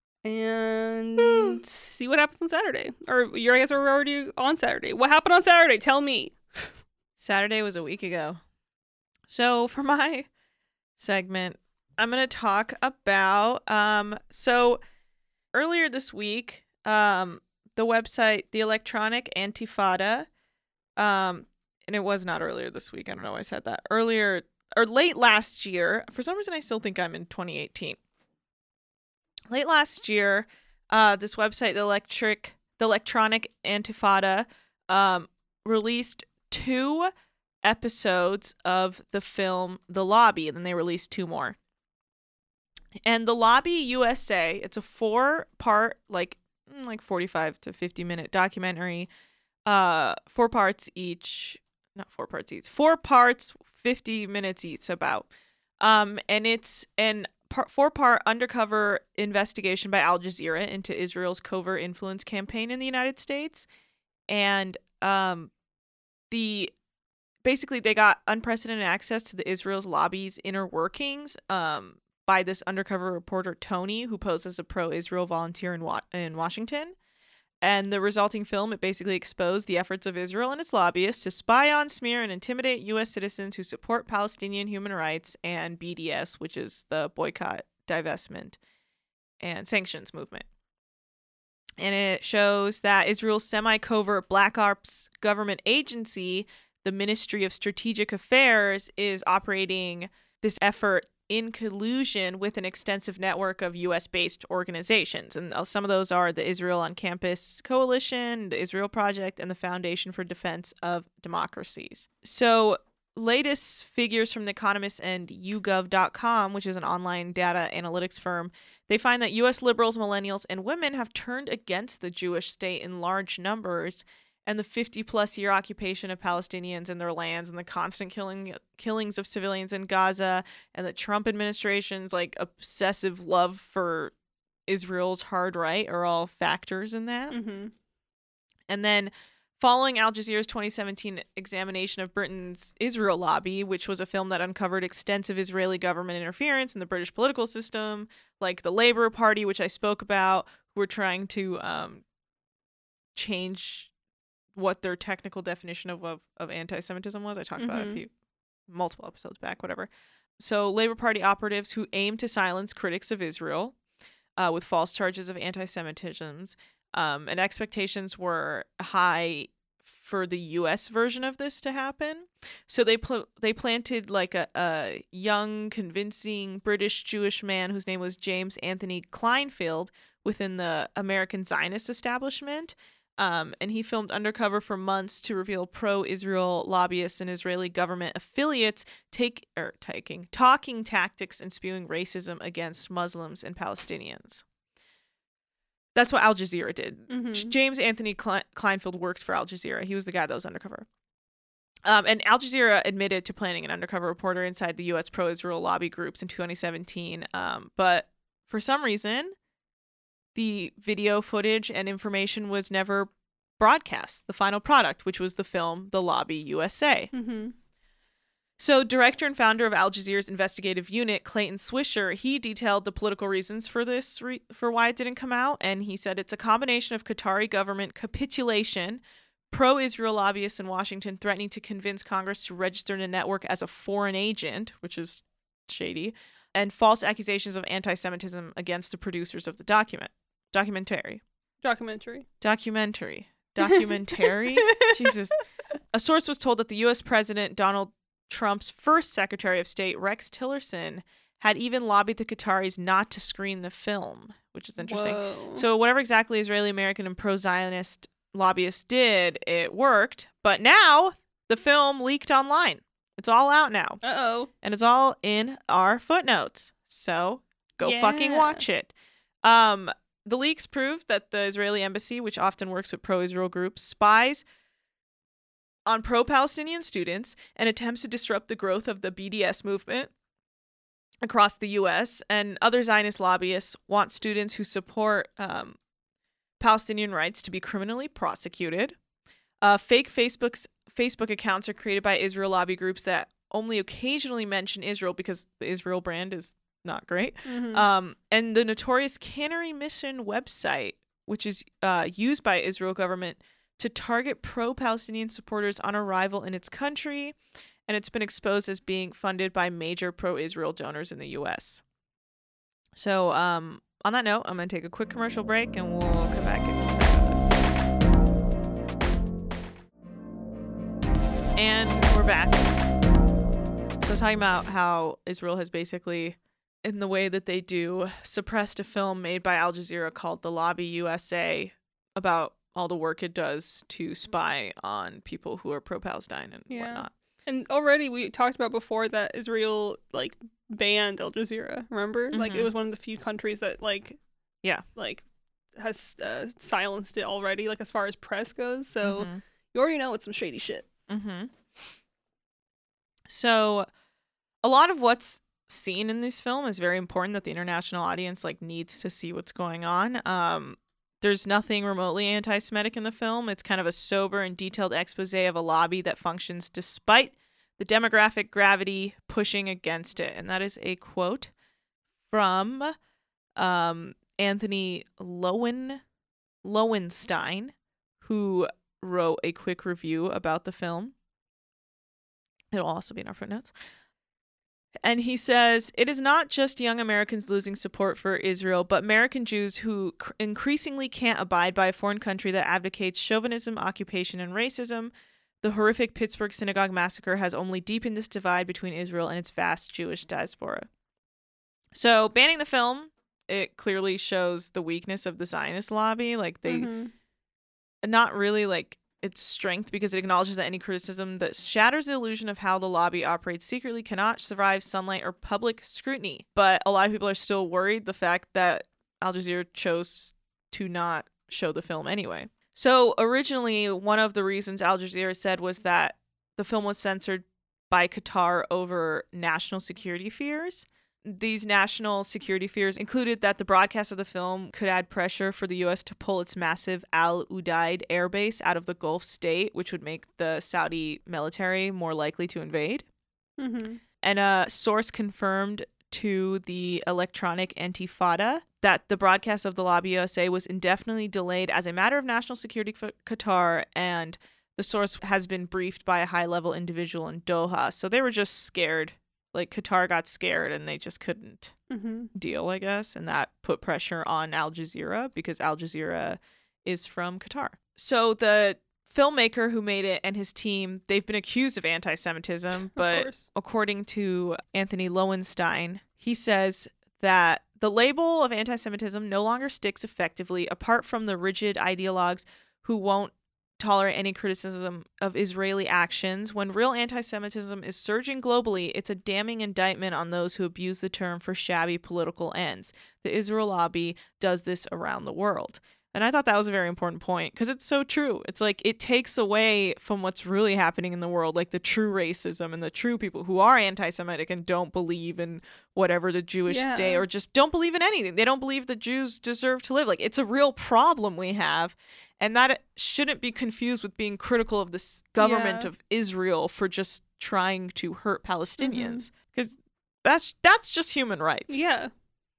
and see what happens on Saturday. Or you guys are already on Saturday. What happened on Saturday? Tell me.
Saturday was a week ago. So for my segment, I'm gonna talk about so earlier this week, the website The Electronic Antifada, and it was not earlier this week. I don't know why I said that. Earlier or late last year. For some reason, I still think I'm in 2018. Late last year, this website, The Electronic Antifada, released 2 episodes of the film The Lobby, and then they released 2 more. And The Lobby USA, it's a 4-part, like 45 to 50 minute documentary, 4 parts each, not 4 parts each, 4 parts, 50 minutes each about. And it's an 4-part undercover investigation by Al Jazeera into Israel's covert influence campaign in the United States. And basically they got unprecedented access to the Israel's lobby's inner workings by this undercover reporter Tony, who posed as a pro-Israel volunteer in Washington. And the resulting film, it basically exposed the efforts of Israel and its lobbyists to spy on, smear, and intimidate U.S. citizens who support Palestinian human rights and BDS, which is the boycott, divestment, and sanctions movement. And it shows that Israel's semi-covert Black Ops government agency, the Ministry of Strategic Affairs, is operating this effort in collusion with an extensive network of U.S.-based organizations. And some of those are the Israel on Campus Coalition, the Israel Project, and the Foundation for Defense of Democracies. So latest figures from The Economist and YouGov.com, which is an online data analytics firm, they find that U.S. liberals, millennials, and women have turned against the Jewish state in large numbers, and the 50-plus year occupation of Palestinians and their lands, and the constant killings of civilians in Gaza, and the Trump administration's obsessive love for Israel's hard right are all factors in that.
Mm-hmm.
And then following Al Jazeera's 2017 examination of Britain's Israel lobby, which was a film that uncovered extensive Israeli government interference in the British political system, like the Labour Party, which I spoke about, who were trying to change what their technical definition of anti-Semitism was. I talked about it multiple episodes back, whatever. So Labour Party operatives who aim to silence critics of Israel. with false charges of anti-Semitism, and expectations were high for the U.S. version of this to happen. So they planted like a young, convincing British Jewish man whose name was James Anthony Kleinfeld within the American Zionist establishment. And he filmed undercover for months to reveal pro-Israel lobbyists and Israeli government affiliates talking tactics and spewing racism against Muslims and Palestinians. That's what Al Jazeera did.
Mm-hmm.
James Anthony Kleinfeld worked for Al Jazeera. He was the guy that was undercover. And Al Jazeera admitted to planning an undercover reporter inside the U.S. pro-Israel lobby groups in 2017. But for some reason, the video footage and information was never broadcast, the final product, which was the film The Lobby USA.
Mm-hmm.
So director and founder of Al Jazeera's investigative unit, Clayton Swisher, he detailed the political reasons for this, for why it didn't come out. And he said it's a combination of Qatari government capitulation, pro-Israel lobbyists in Washington threatening to convince Congress to register the network as a foreign agent, which is shady, and false accusations of anti-Semitism against the producers of the documentary. Jesus. A source was told that the U.S. President Donald Trump's first Secretary of State, Rex Tillerson, had even lobbied the Qataris not to screen the film, which is interesting.
Whoa.
So whatever exactly Israeli American and pro-Zionist lobbyists did, it worked. But now the film leaked online. It's all out now.
Uh-oh.
And it's all in our footnotes. So go fucking watch it. The leaks prove that the Israeli embassy, which often works with pro-Israel groups, spies on pro-Palestinian students and attempts to disrupt the growth of the BDS movement across the U.S. And other Zionist lobbyists want students who support Palestinian rights to be criminally prosecuted. Fake Facebook accounts are created by Israel lobby groups that only occasionally mention Israel because the Israel brand is not great.
Mm-hmm.
And the notorious Cannery Mission website, which is used by Israel government to target pro-Palestinian supporters on arrival in its country, and it's been exposed as being funded by major pro-Israel donors in the U.S. So on that note, I'm going to take a quick commercial break, and we'll come back and this. And we're back. So I was talking about how Israel has basically, in the way that they do, suppressed a film made by Al Jazeera called The Lobby USA about all the work it does to spy on people who are pro-Palestine and whatnot.
And already we talked about before that Israel banned Al Jazeera. Remember,
Mm-hmm.
it was one of the few countries that has silenced it already. As far as press goes, so
Mm-hmm.
you already know it's some shady shit.
Mm-hmm. So a lot of what's seen in this film is very important that the international audience needs to see what's going on. There's nothing remotely anti-Semitic in the film. It's kind of a sober and detailed expose of a lobby that functions despite the demographic gravity pushing against it. And that is a quote from Anthony Lowenstein, who wrote a quick review about the film. It'll also be in our footnotes. And he says, it is not just young Americans losing support for Israel, but American Jews who increasingly can't abide by a foreign country that advocates chauvinism, occupation, and racism. The horrific Pittsburgh synagogue massacre has only deepened this divide between Israel and its vast Jewish diaspora. So banning the film, it clearly shows the weakness of the Zionist lobby.
Mm-hmm.
Not really its strength, because it acknowledges that any criticism that shatters the illusion of how the lobby operates secretly cannot survive sunlight or public scrutiny. But a lot of people are still worried the fact that Al Jazeera chose to not show the film anyway. So originally, one of the reasons Al Jazeera said was that the film was censored by Qatar over national security fears. These national security fears included that the broadcast of the film could add pressure for the U.S. to pull its massive Al Udeid air base out of the Gulf state, which would make the Saudi military more likely to invade.
Mm-hmm.
And a source confirmed to the Electronic Intifada that the broadcast of The Lobby USA was indefinitely delayed as a matter of national security for Qatar, and the source has been briefed by a high-level individual in Doha. So they were just scared. like Qatar got scared and they just couldn't
Mm-hmm.
deal, I guess, and that put pressure on Al Jazeera because Al Jazeera is from Qatar. So the filmmaker who made it and his team, they've been accused of anti-Semitism, but
course.
according to Anthony Lowenstein, he says that the label of anti-Semitism no longer sticks effectively apart from the rigid ideologues who won't tolerate any criticism of Israeli actions. When real anti-Semitism is surging globally, it's a damning indictment on those who abuse the term for shabby political ends. The Israel lobby does this around the world. And I thought that was a very important point because it's so true. It's like it takes away from what's really happening in the world, like the true racism and the true people who are anti-Semitic and don't believe in whatever the Jewish state or just don't believe in anything. They don't believe the Jews deserve to live. Like it's a real problem we have. And that shouldn't be confused with being critical of this government of Israel for just trying to hurt Palestinians because that's just human rights.
Yeah.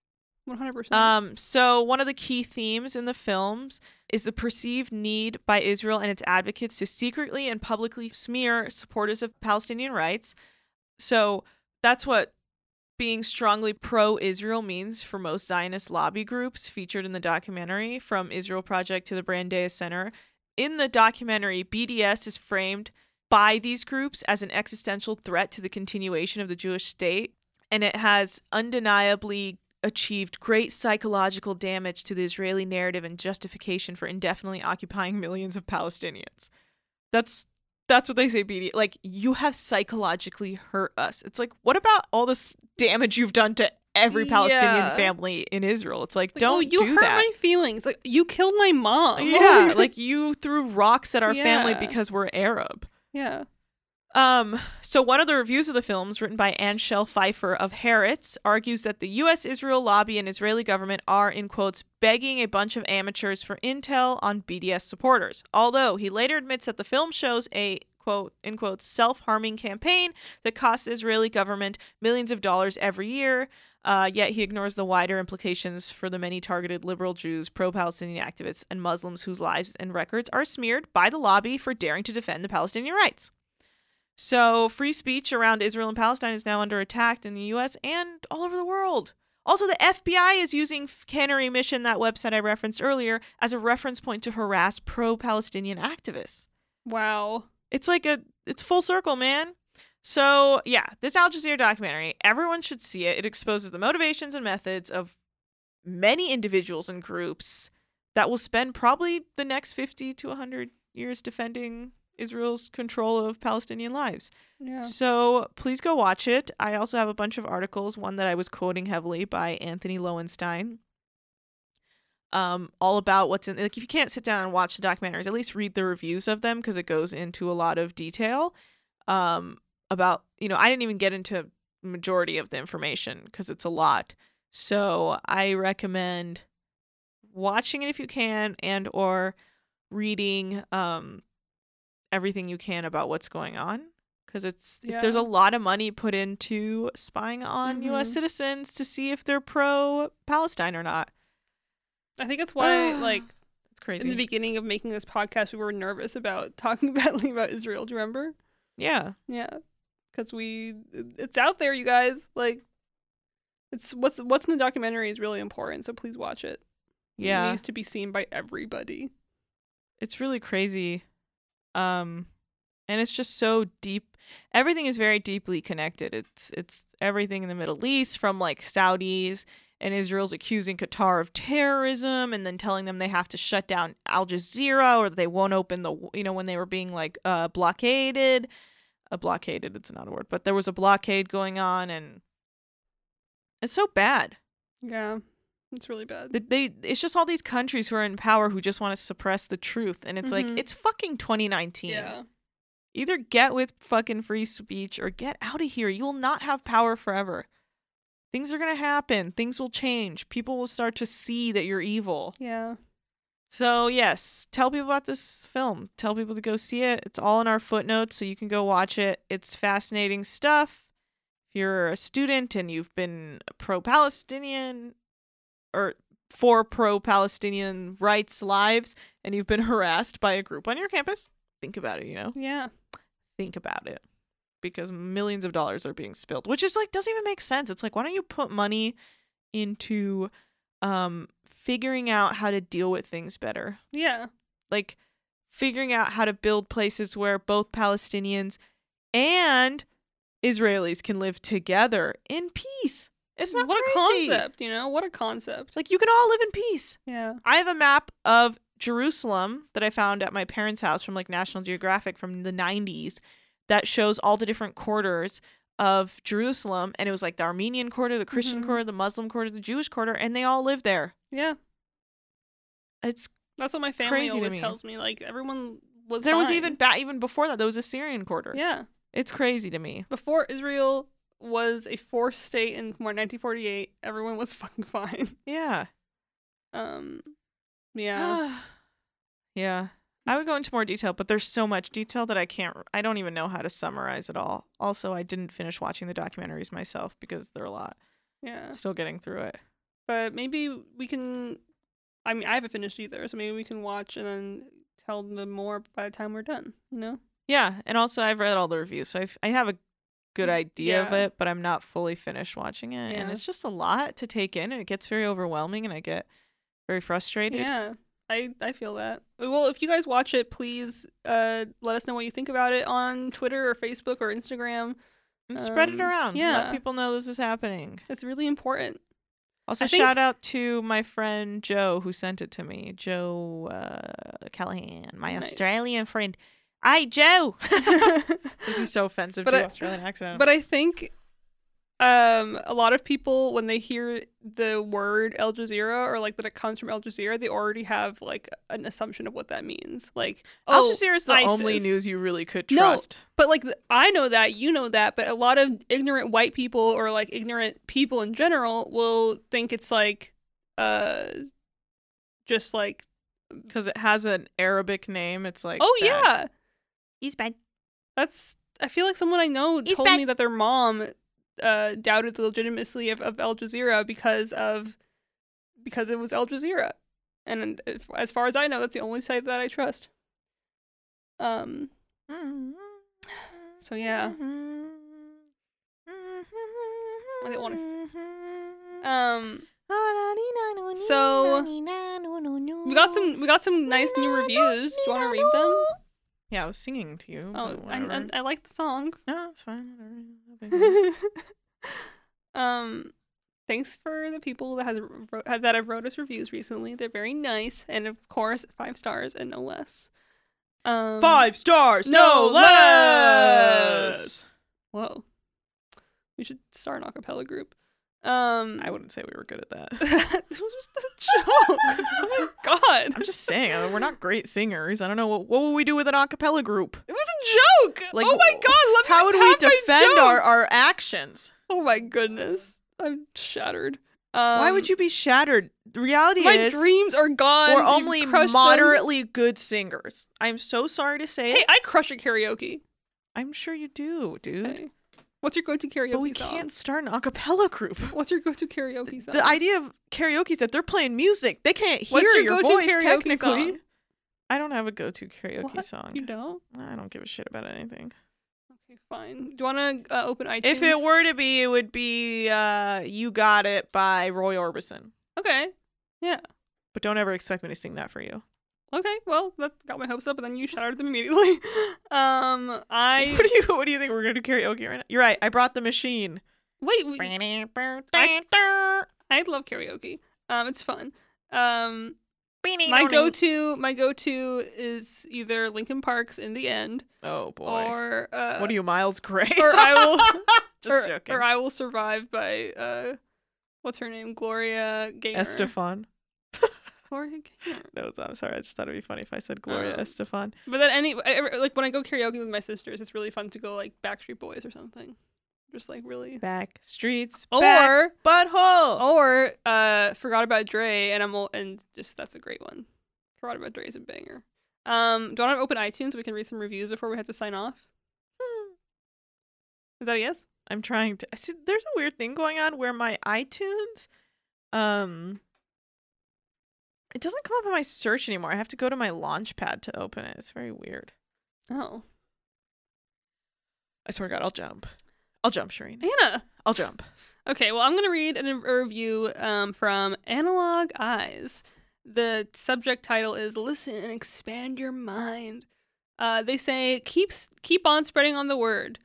100%.
So one of the key themes in the films is the perceived need by Israel and its advocates to secretly and publicly smear supporters of Palestinian rights. So that's what being strongly pro-Israel means for most Zionist lobby groups featured in the documentary, from Israel Project to the Brandeis Center. In the documentary, BDS is framed by these groups as an existential threat to the continuation of the Jewish state, and it has undeniably achieved great psychological damage to the Israeli narrative and justification for indefinitely occupying millions of Palestinians. That's what they say, BD. Like, you have psychologically hurt us. It's like, what about all this damage you've done to every Palestinian family in Israel? It's like don't
you
do
hurt
that.
my feelings. Like, you killed my mom.
Yeah, like you threw rocks at our family because we're Arab.
Yeah.
So one of the reviews of the films, written by Anshel Pfeiffer of Haaretz, argues that the U.S.-Israel lobby and Israeli government are, in quotes, begging a bunch of amateurs for intel on BDS supporters. Although he later admits that the film shows a, quote, in quotes, self-harming campaign that costs the Israeli government millions of dollars every year. Yet he ignores the wider implications for the many targeted liberal Jews, pro-Palestinian activists, and Muslims whose lives and records are smeared by the lobby for daring to defend the Palestinian rights. So free speech around Israel and Palestine is now under attack in the U.S. and all over the world. Also, the FBI is using Cannery Mission, that website I referenced earlier, as a reference point to harass pro-Palestinian activists.
Wow.
It's like it's full circle, man. So, yeah, this Al Jazeera documentary, everyone should see it. It exposes the motivations and methods of many individuals and groups that will spend probably the next 50 to 100 years defending Israel's control of Palestinian lives.
Yeah.
So please go watch it. I also have a bunch of articles, one that I was quoting heavily by Anthony Lowenstein, all about what's in, like, if you can't sit down and watch the documentaries, at least read the reviews of them because it goes into a lot of detail about, I didn't even get into majority of the information because it's a lot. So I recommend watching it if you can, and or reading everything you can about what's going on, because there's a lot of money put into spying on U.S. citizens to see if they're pro-Palestine or not.
I think that's why, like,
it's crazy.
in the beginning of making this podcast, we were nervous about talking badly about Israel. Do you remember?
Yeah.
Yeah. Because it's out there, you guys. Like, it's what's in the documentary is really important, so please watch it.
Yeah.
It needs to be seen by everybody.
It's really crazy. And it's just so deep. Everything is very deeply connected. It's everything in the Middle East, from like Saudis and Israel's accusing Qatar of terrorism and then telling them they have to shut down Al Jazeera or they won't open when they were being like blockaded. Blockaded, it's not a word, but there was a blockade going on, and it's so bad.
Yeah. It's really bad.
It's just all these countries who are in power who just want to suppress the truth. And it's like, it's fucking 2019.
Yeah.
Either get with fucking free speech or get out of here. You will not have power forever. Things are going to happen. Things will change. People will start to see that you're evil.
Yeah.
So, yes, tell people about this film. Tell people to go see it. It's all in our footnotes, so you can go watch it. It's fascinating stuff. If you're a student and you've been pro-Palestinian or for pro-Palestinian rights lives, and you've been harassed by a group on your campus, think about it,
Yeah.
Think about it. because millions of dollars are being spilled, which is like doesn't even make sense. It's like, why don't you put money into figuring out how to deal with things better?
Yeah.
Like figuring out how to build places where both Palestinians and Israelis can live together in peace. It's not
what
crazy.
a concept, you know? What a concept.
Like you can all live in peace.
Yeah.
I have a map of Jerusalem that I found at my parents' house from like National Geographic from the 90s that shows all the different quarters of Jerusalem, and it was like the Armenian quarter, the Christian quarter, the Muslim quarter, the Jewish quarter, and they all live there.
Yeah.
It's
That's what my family
crazy to
always
me.
tells me. Like everyone was
there was
fine.
even before that there was a Syrian quarter.
Yeah.
It's crazy to me.
Before Israel was a forced state in 1948, everyone was fucking fine.
Yeah.
Yeah.
Yeah. I would go into more detail, but there's so much detail that I don't even know how to summarize it all. Also, I didn't finish watching the documentaries myself because they're a lot.
Yeah.
Still getting through it.
But maybe we can, I mean, I haven't finished either, so maybe we can watch and then tell them more by the time we're done, you know?
Yeah, and also I've read all the reviews, so I have a good idea of
Yeah.
it, but I'm not fully finished watching it, and
Yeah.
it's just a lot to take in, and it gets very overwhelming, and I get very frustrated.
Yeah. I feel that. Well, if you guys watch it, please let us know what you think about it on Twitter or Facebook or Instagram.
And spread it around.
yeah.
Let people know this is happening.
It's really important.
Also,
I think-
shout out to my friend Joe who sent it to me. Joe Callahan, my
Nice.
Australian friend. Hi, Joe. This is so offensive
But
to
I-
Australian accent.
But I think a lot of people, when they hear the word Al Jazeera or like that it comes from Al Jazeera, they already have like an assumption of what that means. Like,
Al
oh,
Jazeera is the
ISIS.
only news you really could
No,
trust.
But like I know that, you know that, but a lot of ignorant white people or like ignorant people in general will think it's like just like,
Because it has an Arabic name. It's like,
oh
that.
yeah.
He's bad.
I feel like someone I know
He's
told
back.
me that their mom doubted the legitimacy of Al Jazeera because it was Al Jazeera, and as far as I know, that's the only site that I trust. So yeah, I didn't want to. So we got some nice new reviews. Do you want to read them?
Yeah, I was singing to you.
Oh,
but whatever.
I like the song.
No, it's fine. Whatever.
Thanks for the people that have wrote us reviews recently. They're very nice, and of course, 5 stars and no less.
5 stars,
no
no less.
Whoa, we should start an acapella group.
I wouldn't say we were good at that.
This was just a joke. Oh my god,
I'm just saying, we're not great singers. I don't know what will we do with an acapella group.
it was a joke.
Like,
oh my god, let me
How
just
do we
have my
defend
joke.
our actions?
Oh my goodness, I'm shattered.
Why would you be shattered? The reality
My
is
dreams are gone.
we're
You've
only
crushed them.
moderately good singers. I'm so sorry to say
Hey,
it.
I crush at karaoke.
I'm sure you do, dude.
Hey. What's your go-to karaoke
But we
song?
can't start an acapella group.
What's your go-to karaoke song?
The idea of karaoke is that they're playing music. They can't hear
What's your
your
go-to
voice
karaoke
technically.
song?
I don't have a go-to karaoke
What?
song.
You don't?
I don't give a shit about anything.
Okay, fine. Do you want to open iTunes?
If it were to be, it would be You Got It by Roy Orbison.
Okay. Yeah.
But don't ever expect me to sing that for you.
Okay. Well, that got my hopes up, but then you shouted them immediately. I
What do you think we're gonna do karaoke right now? You're right. I brought the machine.
wait. I love karaoke. It's fun. My go-to is either Linkin Park's "In the End"
Oh boy.
or
What are you, Miles Gray?
or I will
Just joking.
or I Will Survive by what's her name? Gloria Gaynor.
Estefan.
Gloria Gaynor.
No, I'm sorry. I just thought it'd be funny if I said Gloria Estefan.
But then like when I go karaoke with my sisters, it's really fun to go like Backstreet Boys or something. Just like really.
Back streets,
Or
back butthole.
or Forgot About Dre, and just that's a great one. Forgot About Dre is a banger. Do you want to open iTunes so we can read some reviews before we have to sign off? Is that a yes?
I'm trying to see. There's a weird thing going on where my iTunes, it doesn't come up in my search anymore. I have to go to my Launchpad to open it. It's very weird.
Oh.
I swear to God, I'll jump. I'll jump, Shireen.
Anna.
I'll jump.
Okay, well, I'm going to read a review from Analog Eyes. The subject title is Listen and Expand Your Mind. They say, keep on spreading on the word.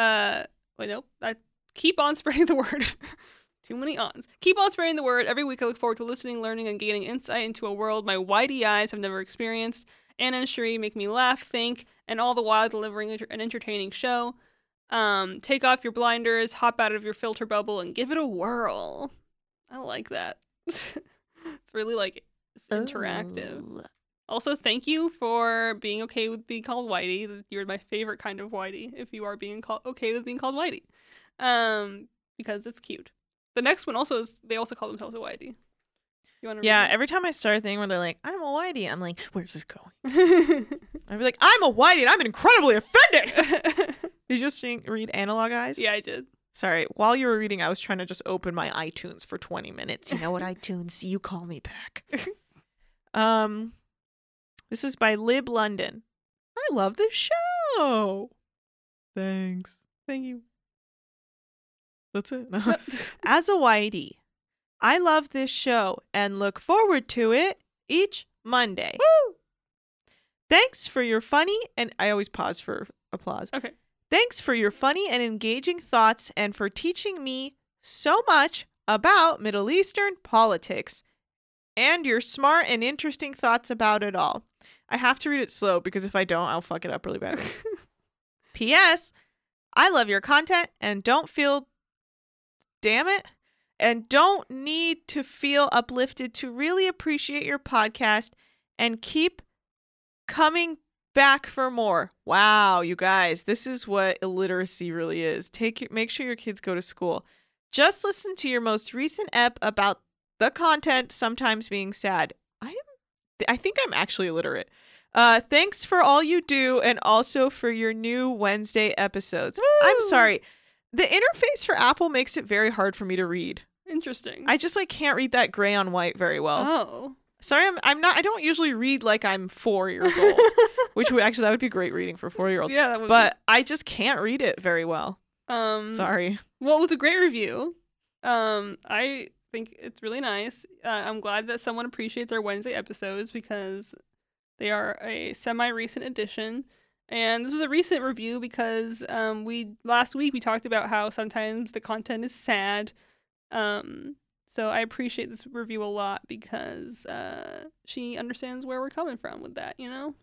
Keep on spreading the word. Too many ons. Keep on spreading the word. Every week I look forward to listening, learning, and gaining insight into a world my whitey eyes have never experienced. Anna and Sheree make me laugh, think, and all the while delivering an entertaining show. Take off your blinders, hop out of your filter bubble, and give it a whirl. I like that. It's really, like, interactive.
Oh.
Also, thank you for being okay with being called Whitey. You're my favorite kind of Whitey, if you are being okay with being called Whitey. Because it's cute. The next one also is, they also call themselves a Whitey. You want to
Yeah,
read it?
every time I start a thing where they're like, I'm a whitey, I'm like, where's this going? I'd be like, I'm a whitey and I'm incredibly offended. Did you just read Analog Eyes?
Yeah, I did.
Sorry, while you were reading, I was trying to just open my iTunes for 20 minutes. You know what, iTunes? You call me back. This is by Lib London. I love this show. Thanks.
Thank you.
That's it. As a whitey, I love this show and look forward to it each Monday.
Woo!
Thanks for your funny, and I always pause for applause.
Okay.
Thanks for your funny and engaging thoughts and for teaching me so much about Middle Eastern politics and your smart and interesting thoughts about it all. I have to read it slow because if I don't, I'll fuck it up really badly. P.S. I love your content and don't need to feel uplifted to really appreciate your podcast and keep coming back for more. Wow, you guys, this is what illiteracy really is. Make sure your kids go to school. Just listen to your most recent ep about the content sometimes being sad. I think I'm actually illiterate. Thanks for all you do and also for your new Wednesday episodes.
Woo!
I'm sorry. The interface for Apple makes it very hard for me to read.
Interesting.
I just can't read that gray on white very well.
Oh.
Sorry, I don't usually read like I'm 4 years old, which that would be great reading for 4-year-olds.
Yeah, that would
But I just can't read it very well.
be.
Sorry.
Well, it was a great review. I think it's really nice. I'm glad that someone appreciates our Wednesday episodes because they are a semi-recent addition. And this was a recent review because last week we talked about how sometimes the content is sad. So I appreciate this review a lot because she understands where we're coming from with that, you know?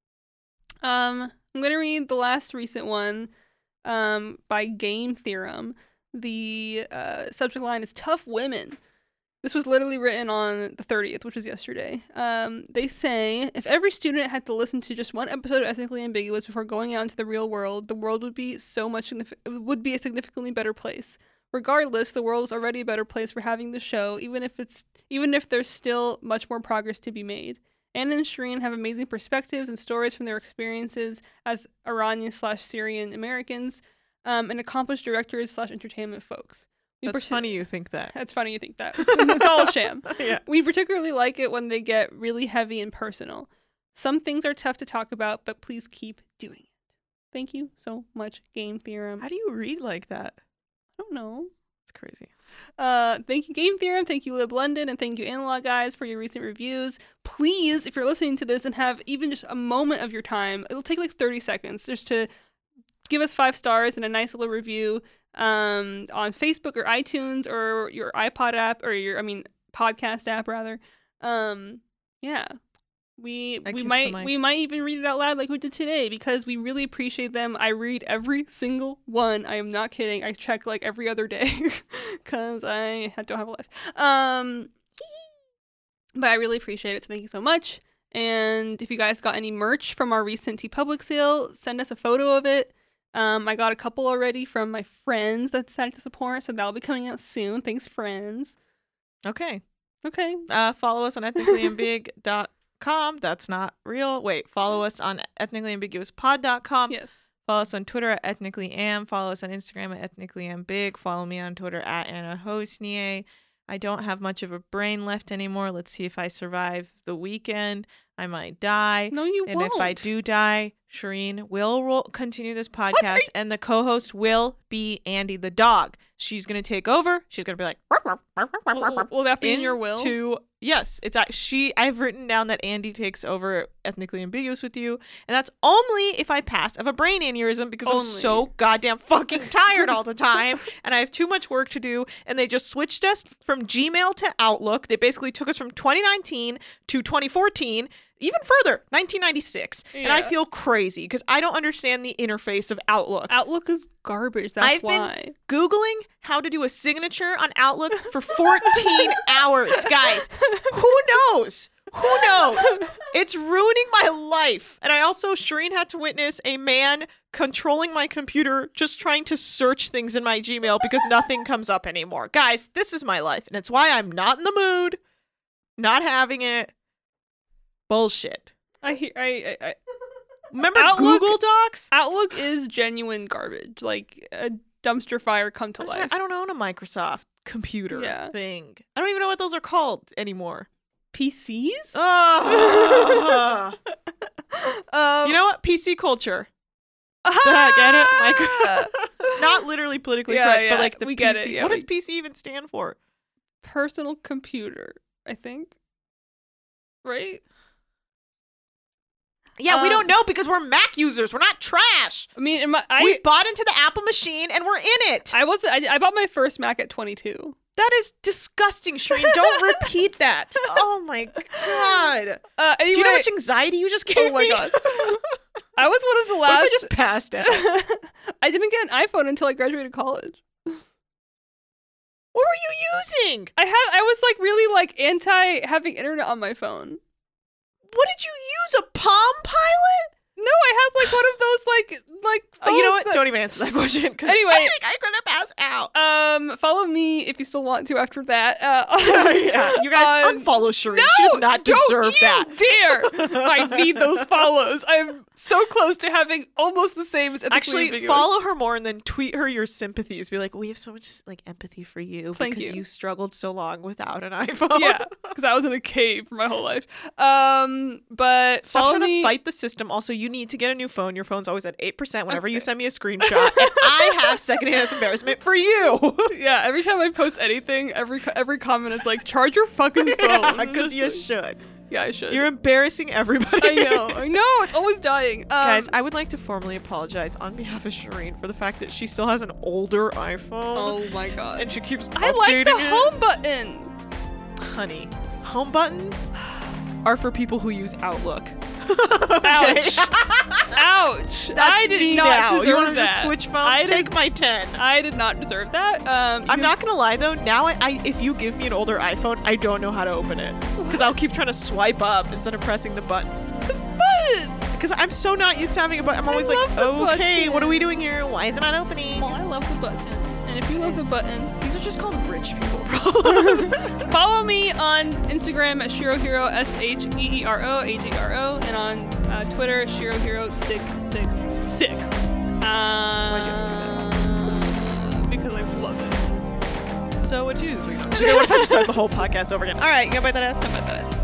I'm going to read the last recent one by Game Theorem. The subject line is Tough Women. This was literally written on the 30th, which was yesterday. They say, if every student had to listen to just one episode of Ethnically Ambiguous before going out into the real world, the world would be a significantly better place. Regardless, the world is already a better place for having the show, even if there's still much more progress to be made. Anna and Shireen have amazing perspectives and stories from their experiences as Iranian/Syrian Americans, and accomplished directors/entertainment folks.
That's funny you think that.
That's funny you think that. It's all a sham.
Yeah.
We particularly like it when they get really heavy and personal. Some things are tough to talk about, but please keep doing it. Thank you so much, Game Theorem.
How do you read like that?
I don't know.
It's crazy.
Thank you, Game Theorem. Thank you, Lib London. And thank you, Analog Guys, for your recent reviews. Please, if you're listening to this and have even just a moment of your time, it'll take like 30 seconds just to give us 5 stars and a nice little review on Facebook or iTunes or your iPod app or podcast app rather. Yeah. We might even read it out loud like we did today because we really appreciate them. I read every single one. I am not kidding. I check like every other day because I don't have a life. But I really appreciate it. So thank you so much. And if you guys got any merch from our recent TeePublic sale, send us a photo of it. I got a couple already from my friends that decided to support, so that'll be coming out soon. Thanks, friends.
Okay.
Follow
us on ethnicallyambig.com. That's not real. Wait, follow us on ethnicallyambiguouspod.com.
Yes.
Follow us on Twitter at ethnicallyam. Follow us on Instagram at ethnicallyambig. Follow me on Twitter at Anna Hosnier. I don't have much of a brain left anymore. Let's see if I survive the weekend. I might die.
No, you
and
won't.
if I do die, Shireen will continue this podcast, and the co-host will be Andy the dog. She's going to take over. She's going to be like,
Will that be in your will?
Yes, I've written down that Andy takes over Ethnically Ambiguous with you, and that's only if I pass of a brain aneurysm because I'm so goddamn fucking tired all the time, and I have too much work to do, and they just switched us from Gmail to Outlook. They basically took us from 2019 to 2014, even further, 1996, and I feel crazy because I don't understand the interface of Outlook.
Outlook is garbage, that's why.
I've been Googling how to do a signature on Outlook for 14 hours, guys. Who knows? Who knows? It's ruining my life. And I also, Shireen had to witness a man controlling my computer, just trying to search things in my Gmail because nothing comes up anymore. Guys, this is my life, and it's why I'm not in the mood, not having it. Bullshit.
I
Remember
Outlook,
Google Docs?
Outlook is genuine garbage. Like a dumpster fire come to life.
I don't own a Microsoft computer thing. I don't even know what those are called anymore.
PCs?
Oh. You know what? PC culture. Get it? Not literally politically correct, but like the
we
PC.
get it. Yeah,
what does PC even stand for?
Personal computer, I think. Right?
Yeah, we don't know because we're Mac users. We're not trash.
I mean,
we bought into the Apple machine and we're in it.
I bought my first Mac at 22.
That is disgusting, Shireen. Don't repeat that. Oh my god.
Anyway,
do you know how much anxiety you just gave me?
Oh my god. I was one of the last.
What if I just passed out?
I didn't get an iPhone until I graduated college.
What were you using?
I was like really like anti having internet on my phone.
What did you use? A Palm Pilot?
No, I had like one of those like.
Oh, you know what? Don't even answer that question.
Anyway,
I think I'm gonna pass out.
Follow me if you still want to after that.
Yeah, you guys unfollow Shireen. She does not deserve that.
Dare! I need those follows. I'm so close to having almost the same as Ethically Ambiguous.
Follow her more and then tweet her your sympathies. Be like, we have so much like empathy for you because you struggled so long without an iPhone.
Yeah, because I was in a cave for my whole life. But
stop
follow
trying
me.
to fight the system. Also, you need to get a new phone. Your phone's always at 8% whenever you send me a screenshot, and I have secondhand embarrassment for you.
Yeah, every time I post anything, every comment is like, charge your fucking phone.
Because you should.
Yeah, I should.
You're embarrassing everybody.
I know. It's always dying.
Guys, I would like to formally apologize on behalf of Shireen for the fact that she still has an older iPhone.
Oh my god.
And she keeps
I like the
updating
home button.
Honey, home buttons are for people who use Outlook.
Ouch. Ouch.
That's
I did
me
not
now.
deserve
You want to
that.
just switch phones? Take my 10.
I did not deserve that.
I'm not going to lie, though. Now, if you give me an older iPhone, I don't know how to open it. Because I'll keep trying to swipe up instead of pressing the button. Because I'm so not used to having a button. I'm always like, okay, what are we doing here? Why is it not opening?
Well, I love the button. And if you love the button,
these are just called rich people problems.
Follow me on Instagram at ShiroHero, SheeroAjaro, and on Twitter, ShiroHero666.
Why'd you have to do that?
Because I love it.
So what'd you do this week? What if I just start the whole podcast over again? All right, you gonna bite that ass?
I bite that ass.